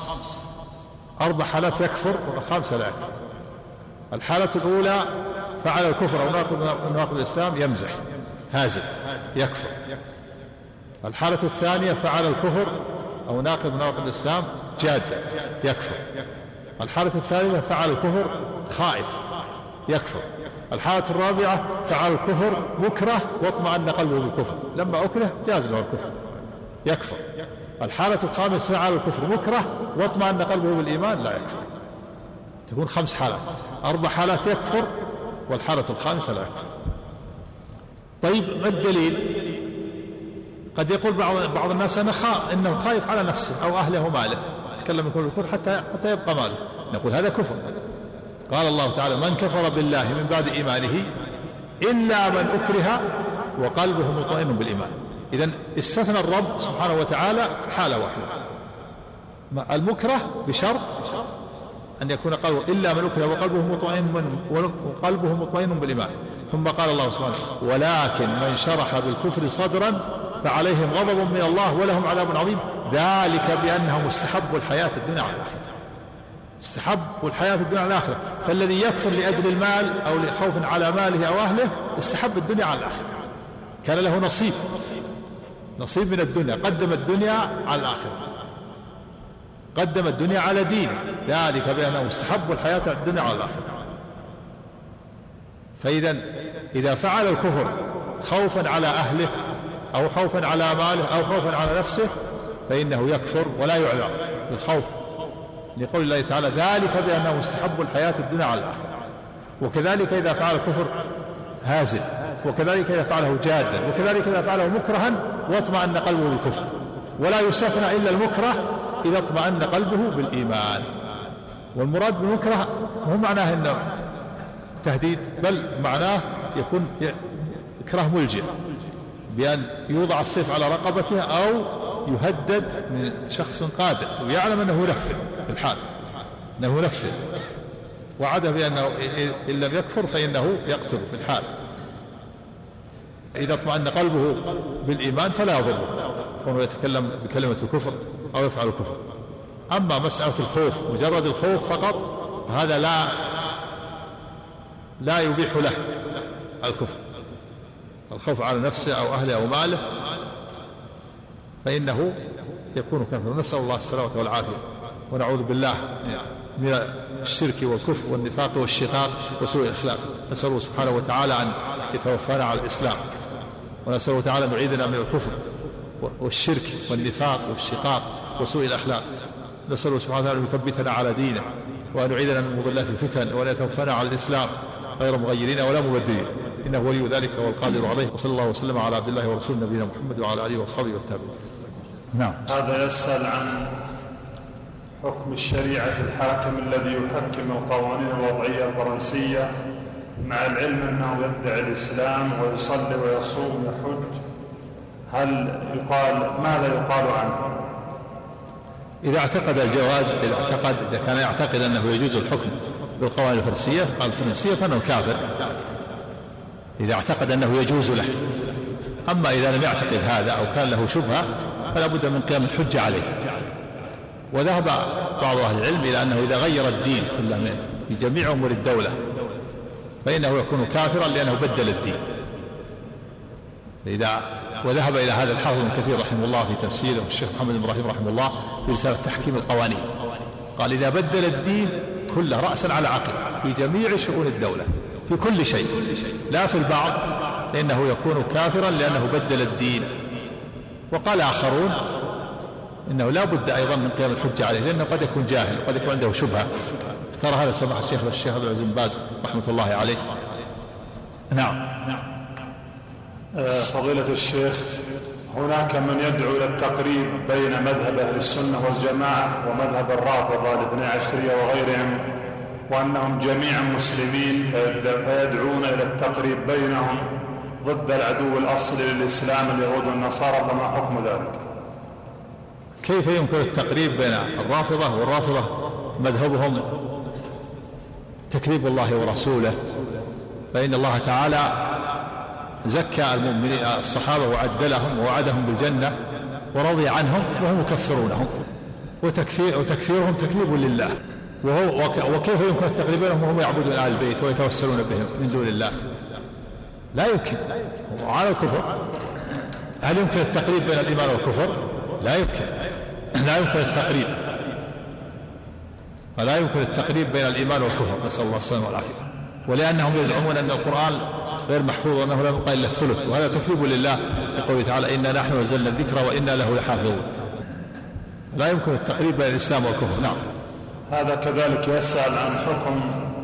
4 حالات يكفر و5 لا يكفر. الحالة الأولى فعل الكفر أو ناقض من نواقض الإسلام، يمزح، هازل، يكفر. الحالة الثانية فعل الكفر أو ناقض من نواقض الإسلام، جاد، يكفر. الحالة الثالثة فعل الكفر خائف، يكفر. الحالة الرابعة فعل الكفر مكره واطمأن قلبه بالكفر، لما أكره جاز له الكفر، يكفر. الحالة الخامسة فعل الكفر مكره واطمأن قلبه بالإيمان لا يكفر. تكون 5 حالات، 4 حالات يكفر والحالة الخامسة لا يكفر. طيب ما الدليل؟ قد يقول بعض الناس إنه خايف على نفسه أو أهله وماله، يتكلم يقول الكفر حتى يبقى ماله، نقول هذا كفر. قال الله تعالى: من كفر بالله من بعد إيمانه إلا من أكره وقلبه مطمئن بالإيمان. إذن استثنى الرب سبحانه وتعالى حالة واحدة، المكره بشرط أن يكون قلبه إلا من أكره وقلبه مطمئن بالإيمان. ثم قال الله سبحانه: ولكن من شرح بالكفر صدرا فعليهم غضب من الله ولهم عذاب عظيم، ذلك بأنهم استحبوا الحياة الدنيا على الآخرة. استحبوا الحياة الدنيا على الآخرة، فالذي يكفر لأجل المال أو لخوف على ماله أو أهله استحب الدنيا على الآخرة، كان له نصيب من الدنيا، قدم الدنيا على الآخرة، قدم الدنيا على دينه، ذلك بأنهم استحبوا الحياة الدنيا على الآخرة. فإذا إذا فعل الكفر خوفا على أهله أو خوفا على ماله أو خوفا على نفسه فإنه يكفر ولا يعذر بالخوف، لقول الله تعالى: ذلك بأنهم استحبوا الحياة الدنيا على الآخرة. وكذلك إذا فعل الكفر هازل، وكذلك إذا فعله جادا، وكذلك إذا فعله مكرها واطمأن قلبه بالكفر. ولا يستثنى إلا المكره إذا اطمأن قلبه بالإيمان. والمراد بالمكره مو معناه إنه تهديد، بل معناه يكون إكراه ملجئ، بأن يوضع السيف على رقبته أو يهدد من شخص قادر ويعلم أنه ينفذ في الحال، أنه ينفذ، وعد بأنه إن لم يكفر فإنه يقتل في الحال. إذا اطمأن قلبه بالإيمان فلا يضره كونه يتكلم بكلمة الكفر أو يفعل الكفر. أما مسألة الخوف، مجرد الخوف فقط، فهذا لا يبيح له الكفر، الخوف على نفسه أو أهله أو ماله، فإنه يكون كافرا. نسأل الله السلامة والعافية، ونعوذ بالله من الشرك والكفر والنفاق والشقاق وسوء الأخلاق. نسأله سبحانه وتعالى أن يتوفانا على الإسلام، ونسأله تعالى أن يعيذنا من الكفر والشرك والنفاق والشقاق وسوء الأخلاق. نسأله سبحانه وتعالى أن يثبتنا على دينه، وأن يعيذنا من مضلات الفتن، وأن يتوفانا على الإسلام غير مغيرين ولا مبدلين. إنه ولي ذلك والقادر عليه. وصلى الله وسلم على عبد الله ورسوله نبينا محمد وعلى آله وأصحابه والتابعين. نعم. هذا يسأل عن حكم الشريعة الحاكم الذي يحكم القوانين الوضعية الفرنسية مع العلم أنه يدعي الإسلام ويصلي ويصوم ويحج، هل يقال ماذا يقال عنه؟ إذا اعتقد الجواز، إذا كان يعتقد أنه يجوز الحكم بالقوانين الفرنسية فإنه كافر إذا اعتقد أنه يجوز له. أما إذا لم يعتقد هذا أو كان له شبهة فلا بد من قيام الحجة عليه. وذهب بعض أهل العلم إلى أنه إذا غير الدين كله في جميع أمور الدولة فإنه يكون كافرا لأنه بدل الدين. وذهب إلى هذا الحافظ ابن كثير رحمه الله في تفسيره، والشيخ محمد بن إبراهيم رحمه الله في رسالة تحكيم القوانين، قال إذا بدل الدين كله رأسا على عقب في جميع شؤون الدولة في كل شيء لا في البعض فإنه يكون كافرا لأنه بدل الدين. وقال آخرون إنه لا بد أيضا من قيام الحجة عليه لأنه قد يكون جاهل وقد يكون عنده شبهة. ترى هذا سماحة الشيخ عبد العزيز بن باز رحمة الله عليه. نعم. فضيلة الشيخ، هناك من يدعو إلى التقريب بين مذهب أهل السنة والجماعة ومذهب الرافضة الاثني عشرية وغيرهم، وأنهم جميعا مسلمين، فيدعون إلى التقريب بينهم ضد العدو الأصلي للإسلام اليهود والنصارى، فما حكم ذلك؟ كيف يمكن التقريب بين الرافضة والرافضة مذهبهم تكذيب الله ورسوله؟ فإن الله تعالى زكى المؤمنين الصحابة وعدلهم ووعدهم بالجنة ورضي عنهم وهم يكفرونهم، وتكفيرهم تكذيب لله. وكيف يمكن التقريب بينهم وهم يعبدون آل البيت ويتوسلون بهم من دون الله؟ لا يمكن. وعلى الكفر هل يمكن التقريب بين الإيمان والكفر؟ لا يمكن التقريب، فلا يمكن التقريب بين الإيمان والكفر، نسأل الله السلامة والعافية. ولأنهم يزعمون أن القرآن غير محفوظ وأنه لا يبقى إلا الثلث، وهذا تكذيب لله لقوله تعالى إنا نحن نزلنا الذكر وإنا له لحافظون. لا يمكن التقريب بين الإسلام والكفر. نعم. هذا كذلك يسأل عن حكم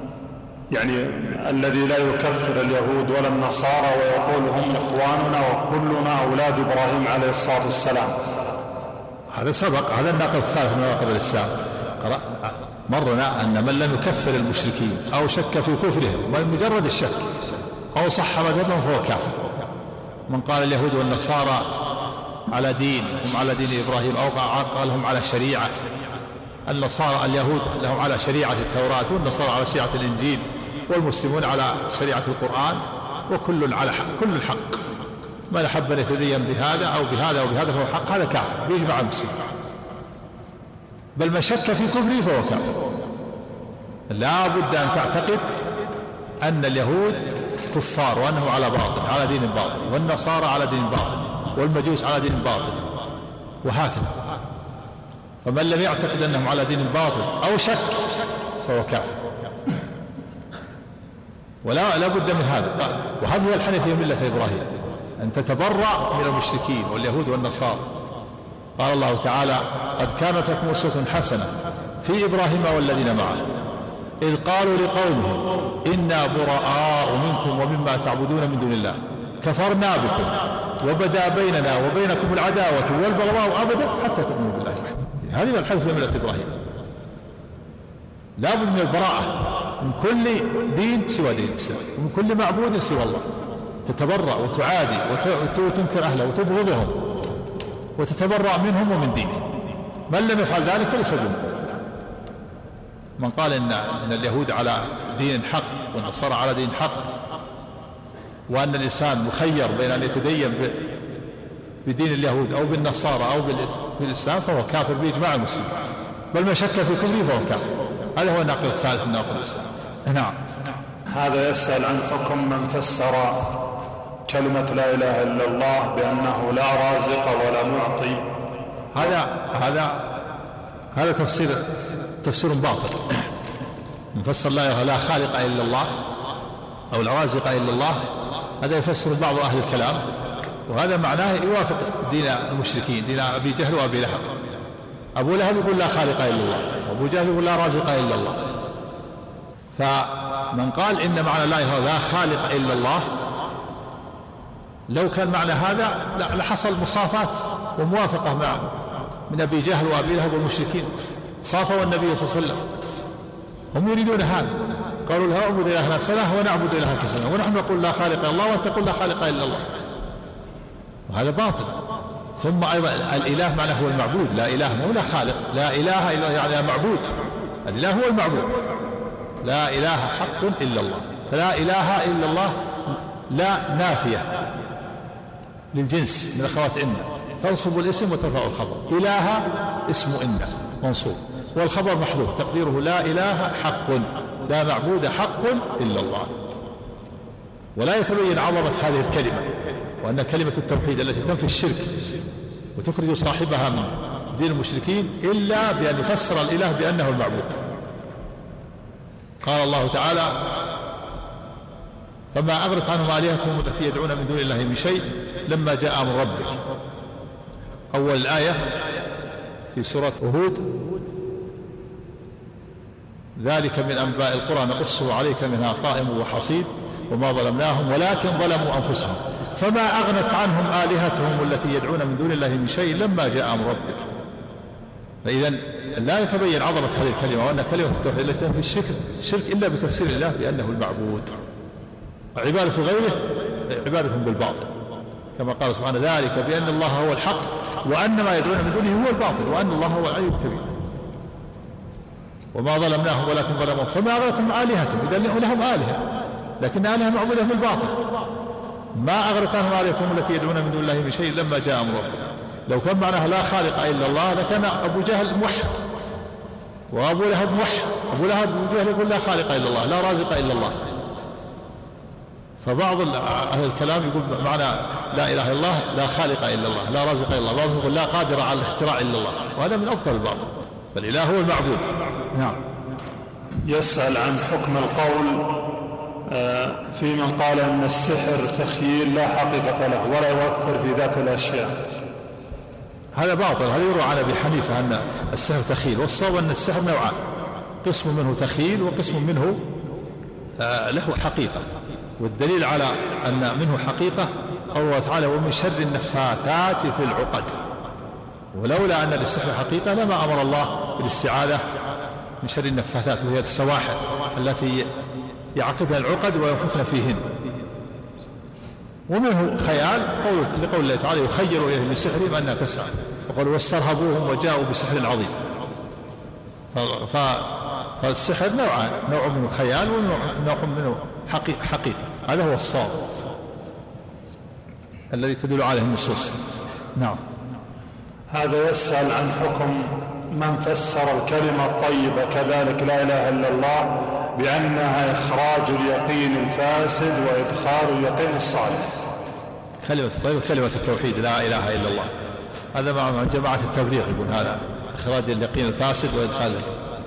الذي لا يكفر اليهود ولا النصارى ويقول هم إخواننا وكلنا أولاد إبراهيم عليه الصلاة والسلام. هذا سبق، هذا الناقض الثالث من نواقض الإسلام. مرنا أن من لم يكفر المشركين أو شك في كفرهم بمجرد الشك أو صح مذهبهم فهو كافر. من قال اليهود والنصارى على دين هم على دين إبراهيم أو قال هم على شريعة، النصارى اليهود لهم على شريعة التوراة والنصارى على شريعة الإنجيل والمسلمون على شريعة القرآن، وكل على حق، كل الحق. من أحب أن يتدين بهذا أو بهذا أو بهذا فهو حق، هذا كافر بيجمع المسلمين. بل من شك في كفره فهو كافر. لا بد أن تعتقد أن اليهود كفار وأنهم على باطل، على دين باطل، والنصارى على دين باطل، والمجوس على دين باطل، وهكذا. فمن لم يعتقد أنهم على دين باطل أو شك فهو كافر. ولا بد من هذا. وهذه هي الحنيفية ملة إبراهيم، أن تتبرأ من المشركين واليهود والنصارى. قال الله تعالى قد كانت لكم أسوة حسنة في إبراهيم والذين معه إذ قالوا لقومهم إنا براء منكم ومما تعبدون من دون الله كفرنا بكم وبدا بيننا وبينكم العداوة والبغضاء أبدا حتى تؤمنوا بالله وحده. هذه الحنيفية ملة إبراهيم. لا بد من البراءة من كل دين سوى دين الإسلام ومن كل معبود سوى الله. تتبرأ وتعادي وتنكر أهله وتبغضهم وتتبرأ منهم ومن دينهم. من لم يفعل ذلك فليس بمؤمن. من قال إن اليهود على دين حق والنصارى على دين حق وأن الإنسان مخير بين أن يتدين بدين اليهود أو بالنصارى أو بالإسلام فهو كافر بإجماع المسلمين. بل من شك في كفره فهو كافر. هذا هو الناقض الثالث من نواقض الإسلام. نعم. هذا يسأل عن حكم من فسر كلمة لا إله إلا الله بأنه لا رازق ولا معطي. هذا تفسير باطل. مفسر لا خالق إلا الله أو لا رازق إلا الله، هذا يفسر بعض أهل الكلام، وهذا معناه يوافق دين المشركين، دين أبي جهل وأبي لهب. أبو لهب يقول لا خالق إلا الله، وأبو جهل يقول لا رازق إلا الله. فمن قال إن معنى لا خالق إلا الله لو كان معنى هذا لحصل مصافات وموافقة مع من أبي جهل وأبي لهب والمشركين، صافوا النبي صلى الله عليه وسلم. هم يريدون هذا، قالوا له اعبد إلهنا سنة ونعبد إلهك سنة، ونحن نقول لا خالق إلا الله وأنت تقول لا خالق إلا الله، وهذا باطل. ثم أيضا الإله معناه هو المعبود، لا إله مو لا خالق، لا إله إلا يعني معبود، الإله هو المعبود، لا إله حق إلا الله. فلا إله إلا الله لا نافية للجنس من أخوات إن، تنصب الاسم وترفع الخبر. إله اسم إن منصوب والخبر محذوف تقديره لا إله حق، لا معبود حق إلا الله. ولا يتبين عظمة هذه الكلمة وأن كلمة التوحيد التي تنفي الشرك وتخرج صاحبها من دين المشركين إلا بأن يفسر الإله بأنه المعبود. قال الله تعالى فما أغنت عنهم آلهتهم التي يدعون من دون الله من شيء لما جاء أمر ربك. أول الآية في سورة هود ذلك من أنباء القرى نقصه عليك منها قائم وحصيد وما ظلمناهم ولكن ظلموا أنفسهم فما أغنت عنهم آلهتهم التي يدعون من دون الله من شيء لما جاء أمر ربك. فإذا لا يتبين عظمة هذه الكلمة وأن كلمة التوحيد التي تنفي الشرك إلا بتفسير الله بأنه المعبود، وعبادة غيره عبادة بالباطل، كما قال سبحانه ذلك بأن الله هو الحق وأن ما يدعون من دونه هو الباطل وأن الله هو العلي الكبير. وما ظلمناهم ولكن ظلموا فما أغنتهم آلهتهم، إذا لهم آلهة لكن آلهة معبودة بالباطل. ما أغنت عنهم آلهتهم التي يدعون من دون الله من شيء لما جاء أمر ربك. لو كان معناها لا خالق إلا الله لكان أبو جهل موحد وأبو لهب موحد. أبو لهب أبو جهل يقول لا خالق إلا الله لا رازق إلا الله. فبعض أهل الكلام يقول معنى لا إله إلا الله لا خالق إلا الله لا رازق إلا الله، بعضهم يقول لا قادر على الاختراع إلا الله، وهذا من أبطل الباطل، فالإله هو المعبود. نعم. يسأل عن حكم القول في من قال أن السحر تخييل لا حقيقة له ولا يؤثر في ذات الأشياء. هذا باطل، هذا يروى عن أبي حنيفة أن السحر تخييل، والصواب أن السحر نوعان، قسم منه تخييل وقسم منه له حقيقة. والدليل على أن منه حقيقة قوله تعالى ومن شر النفاثات في العقد. ولولا أن للسحر حقيقة لما أمر الله بالاستعاذة من شر النفاثات وهي السواحر التي يعقدها العقد وينفثن فيهن. ومنه خيال لقول الله تعالى يخير إليه من سحرهم أنها تسعى، وقالوا واسترهبوهم وجاءوا بسحر عظيم. فالسحر نوعان، نوع منه خيال ونوع منه حقيقة. هذا هو الصواب الذي تدل عليه النصوص. نعم. هذا يسأل عن حكم من فسر الكلمة الطيبة كذلك لا إله إلا الله بأنها إخراج اليقين الفاسد وإدخال اليقين الصالح. كلمة الطيبة كلمة التوحيد لا إله إلا الله، هذا مع جماعة التبليغ يقول هذا إخراج اليقين الفاسد وإدخاله.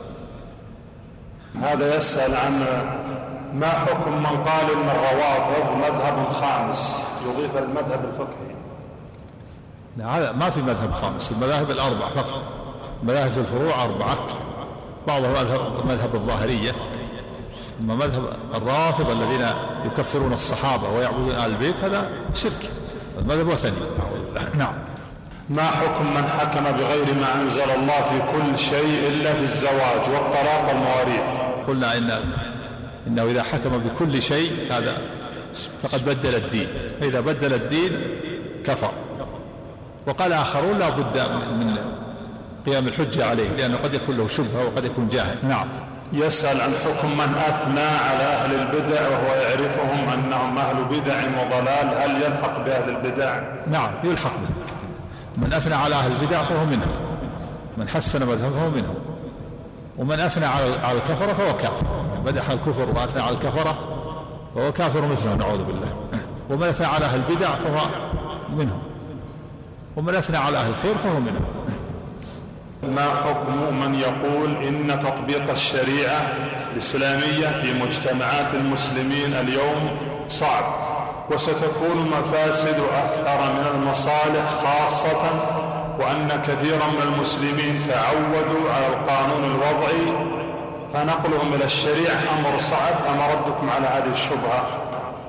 هذا يسأل عن ما حكم من قال إن الروافض مذهب خامس يضيف المذهب الفقهي. لا هذا ما في مذهب خامس، المذاهب الأربع فقط، مذاهب الفروع أربعة، بعضها مذهب الظاهرية، أما مذهب الرافض الذين يكفرون الصحابة ويعبدون آل البيت هذا شرك، المذهب وثني. نعم. ما حكم من حكم بغير ما أنزل الله في كل شيء إلا في الزواج والطلاق والمواريث؟ قلنا إنه إذا حكم بكل شيء هذا فقد بدل الدين، فإذا بدل الدين كفر. وقال آخرون لا بد من قيام الحجة عليه لأنه قد يكون له شبهة وقد يكون جاهل. نعم. يسأل عن حكم من أثنى على أهل البدع وهو يعرفهم أنهم أهل بدع وضلال، هل يلحق بأهل البدع؟ نعم يلحق به، من أثنى على أهل البدع فهو منهم، من حسن مذهبه فهو منهم، ومن أثنى على الكفرة فهو كافر، مدح الكفر وأثنى على الكفرة فهو كافر مثله نعوذ بالله. ومن أثنى على أهل البدع فهو منهم، ومن أثنى على أهل الخير فهو منهم. ما حكم من يقول إن تطبيق الشريعة الإسلامية في مجتمعات المسلمين اليوم صعب وستكون مفاسد أكثر من المصالح، خاصة وأن كثيرا من المسلمين تعودوا على القانون الوضعي فنقلهم إلى الشريعة أمر صعب، فما ردكم على هذه الشبهة؟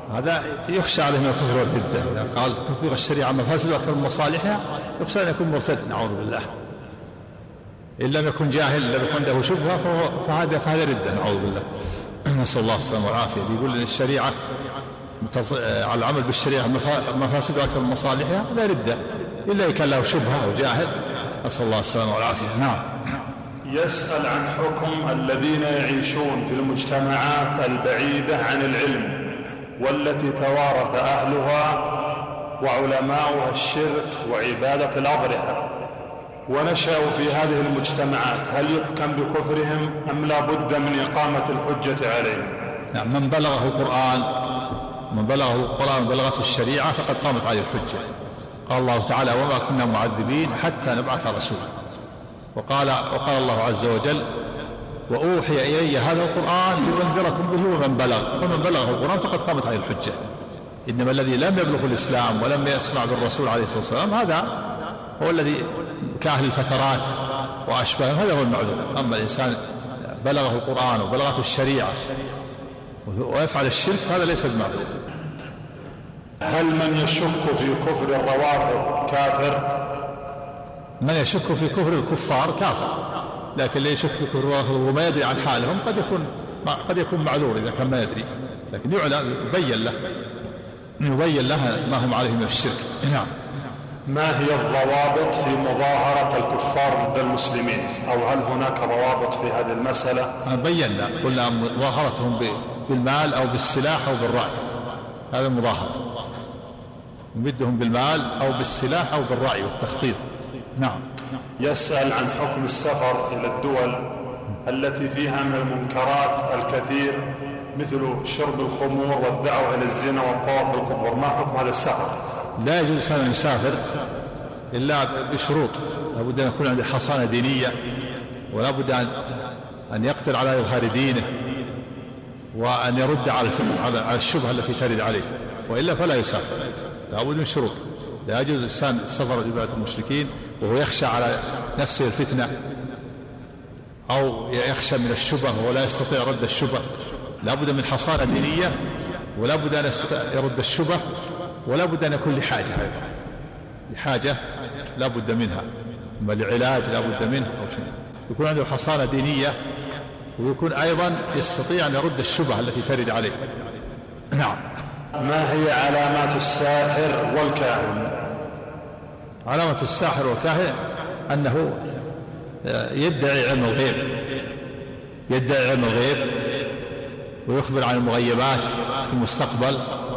هذا يخشى عليه من الكفر والردة. إذا قال تطبيق الشريعة مفاسد أكثر من مصالحها يخشى أن يكون مرتد، نعوذ بالله. إن لم يكن جاهل، إن لم يكن له شبهة فهذا ردة، نعوذ بالله. نسأل الله السلامة والعافية. يقول إن الشريعة على العمل بالشريعة مفاسد أكثر من مصالحها لا ردة، إلا إن كان له شبهة أو جاهل. نسأل الله السلامة والعافية. نعم. يسأل عن حكم الذين يعيشون في المجتمعات البعيدة عن العلم والتي توارث أهلها وعلماؤها الشرك وعبادة الأضرحة ونشأوا في هذه المجتمعات، هل يحكم بكفرهم أم لا بد من إقامة الحجة عليهم؟ نعم. من بلغه القرآن بلغته الشريعة فقد قامت عليه الحجة. قال الله تعالى: وما كنا معذبين حتى نبعث رسولا. وقال الله عز وجل: وأوحي إلي هذا القرآن لأنذركم به ومن بلغ، فمن بلغه القرآن فقد قامت عليه الحجة. إنما الذي لم يبلغ الإسلام ولم يسمع بالرسول عليه الصلاة والسلام هذا هو الذي كأهل الفترات وأشباههم، هذا هو المعذور. أما الإنسان بلغه القرآن وبلغته الشريعة ويفعل الشرك هذا ليس بمعذور. هل من يشك في كفر الروافض كافر؟ من يشك في كفر الكفار كافر، لكن اللي يشك في كفر الروافض وما يدري عن حالهم قد يكون معذور إذا كان ما يدري، لكن يبين له ما هم عليه من الشرك. نعم. ما هي الضوابط في مظاهرة الكفار ضد المسلمين، أو هل هناك ضوابط في هذه المسألة؟ بينا قلنا مظاهرتهم بالمال أو بالسلاح أو بالرأي، هذا المظاهرة، نمدهم بالمال أو بالسلاح أو بالرأي والتخطيط. نعم. يسأل عن حكم السفر إلى الدول التي فيها من المنكرات الكثير مثل شرب الخمور والدعوة إلى الزنا والطواف بالقبور، ما حكم هذا السفر؟ لا يجوز الإنسان أن يسافر إلا بشروط، لابد أن يكون عنده حصانة دينية، ولا بد أن يقتل على إظهار دينه، وأن يرد على الشبهة التي ترد عليه، وإلا فلا يسافر، لا بد من شروط. لا يجوز الإنسان السفر لبلاد المشركين وهو يخشى على نفسه الفتنة أو يخشى من الشبهة ولا يستطيع رد الشبهة. لا بد من حصانة دينية، ولا بد أن يرد الشبهة، ولا بد أن يكون لحاجة لا بد منها، أما لعلاج لا بد منه أو شيء. يكون عنده حصانة دينية، ويكون أيضا يستطيع أن يرد الشبهة التي ترد عليه. نعم. ما هي علامات الساحر والكاهن؟ علامة الساحر والكاهن أنه يدعي علم الغيب ويخبر عن المغيبات في المستقبل.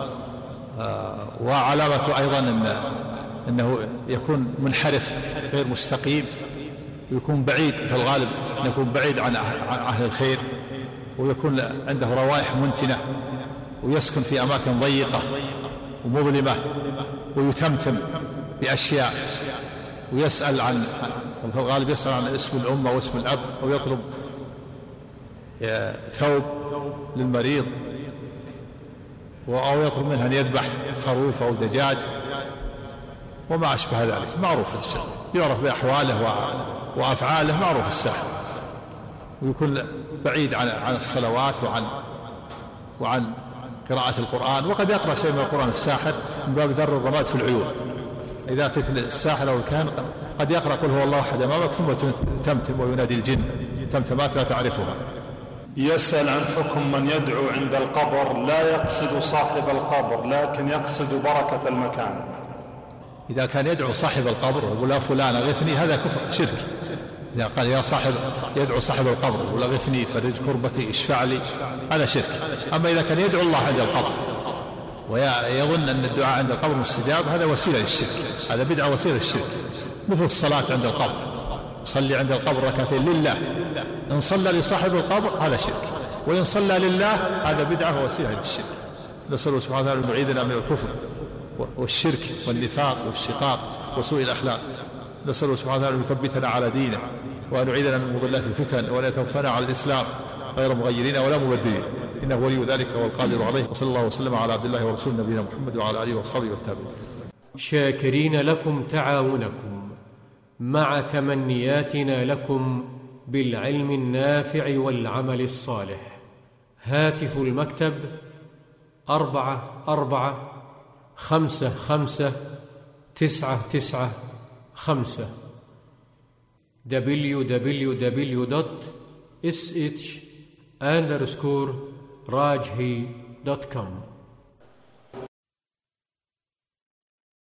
وعلامته أيضا أنه يكون منحرف غير مستقيم، ويكون بعيد، في الغالب يكون بعيد عن أهل الخير، ويكون عنده روائح منتنة، ويسكن في أماكن ضيقة ومظلمة، ويتمتم بأشياء، ويسأل عن، في الغالب يسأل عن اسم الأم واسم الأب، أو يطلب ثوب للمريض، أو يطلب منها أن يذبح خروف أو دجاج وما أشبه ذلك. معروف الشيء، يعرف بأحواله وأفعاله، معروف الساحر، ويكون بعيد عن الصلوات وعن قراءة القرآن. وقد يقرأ شيء من القرآن الساحر من باب ذر الرماد في العيون. إذا أتيت الساحر أو الكاهن قد يقرأ قل هو الله أحد أمامك ثم تمتم وينادي الجن تمتمات لا تعرفها. يسأل عن حكم من يدعو عند القبر لا يقصد صاحب القبر لكن يقصد بركة المكان. إذا كان يدعو صاحب القبر ويقول يا فلان أغثني، هذا كفر شرك. إذا قال يدعو صاحب القبر ويقول أغثني فرج كربتي اشفع لي، هذا شرك. أما إذا كان يدعو الله عند القبر ويظن أن الدعاء عند القبر مستجاب، هذا وسيلة للشرك، هذا بدعة وسيلة للشرك. مثل الصلاة عند القبر، صلي عند القبر ركعتين لله، إن صلى لصاحب القبر هذا شرك، وإن صلى لله هذا بدعة ووسيلة للشرك. نسأل سبحانه وتعالى أن يعيذنا من الكفر والشرك والنفاق والشقاق وسوء الأخلاق. نسأل سبحانه وتعالى أن يثبتنا على دينه، وأن يعيذنا من مضلات الفتن، وأن يتوفانا على الإسلام غير مغيرين ولا مبدلين، إنه ولي ذلك والقادر عليه. وصلى الله وسلم على عبد الله ورسوله نبينا محمد وعلى آله وأصحابه والتابعين. شاكرين لكم تعاونكم مع تمنياتنا لكم بالعلم النافع والعمل الصالح. هاتف المكتب 44559995 www.sh_rajhi.com